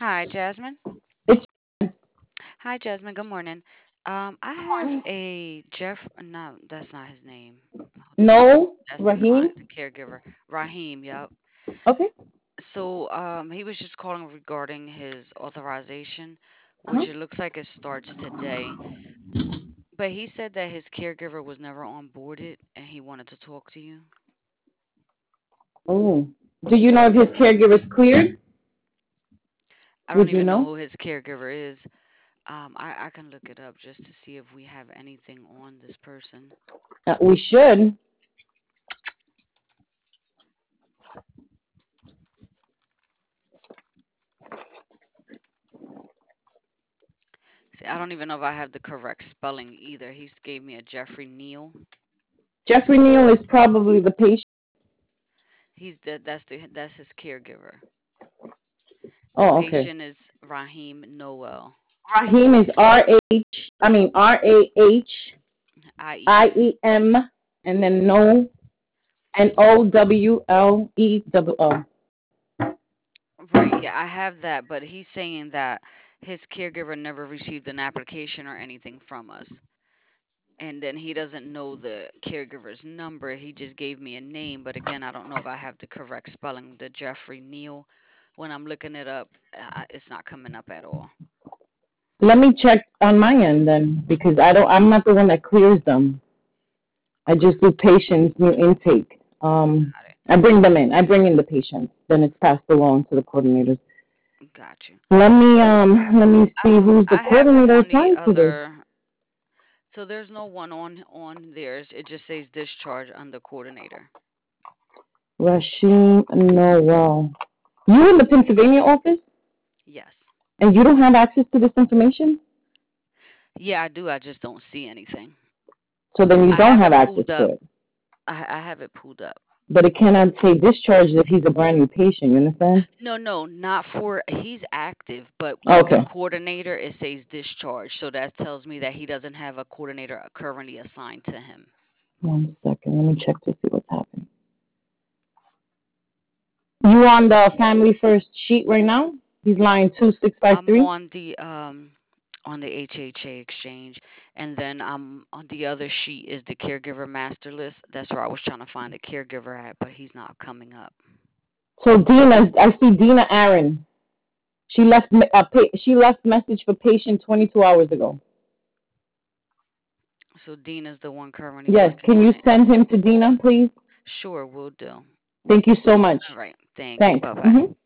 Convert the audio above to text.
Hi, Jasmine. It's Hi, Jasmine. Good morning. I have fine. a Jeff. No, that's not his name. Hold on. No, That's the Raheem. client, the caregiver, Raheem. Yep. Okay. So, he was just calling regarding his authorization, Uh-huh. which it looks like it starts today. But he said that his caregiver was never onboarded, and he wanted to talk to you. Oh, do you know if his caregiver's cleared? I don't Would you even know know? who his caregiver is. I can look it up just to see if we have anything on this person. We should. See, I don't even know if I have the correct spelling either. He gave me a Jeffrey Neal. Jeffrey Neal is probably the patient. That's his caregiver. The Oh, okay. patient is Raheem Noel. Raheem is Rahiem, IEM. and then No, Nowlewo. Right, yeah, I have that, but he's saying that his caregiver never received an application or anything from us. And then he doesn't know the caregiver's number. He just gave me a name, but again, I don't know if I have the correct spelling. The Jeffrey Neal. When I'm looking it up, it's not coming up at all. Let me check on my end then, because I'm not the one that clears them. I Okay, just do patients new intake. got it. I bring them in. I bring in the patients. Then it's passed along to the coordinators. Got you. Let me see who's the I have him coordinator on the assigned to this. other. So there's no one on theirs. It just says discharge under coordinator. Rashim Noel. You in the Pennsylvania office, Yes. and you don't have access to this information, Yeah, I do. I just don't see anything. so then you I don't have have it access pulled to up. it. I have it pulled up. But it cannot say discharged if he's a brand new patient. You understand? No, no, not for. He's active, but under Okay. coordinator it says discharge. So that tells me that he doesn't have a coordinator currently assigned to him. 1 second. Let me check to see what's happening. You on the family first sheet right now? He's line I'm 2653. on the HHA exchange, and then on the other sheet is the caregiver master list. That's where I was trying to find the caregiver at, but he's not coming up. So I see Dina Aaron. She left message for patient 22 hours ago. So Dina's the one currently Yes, working can on you it. send him to Dina, please? Sure, we'll do. Thank you so All much. right. Thank you. Thanks. Bye bye.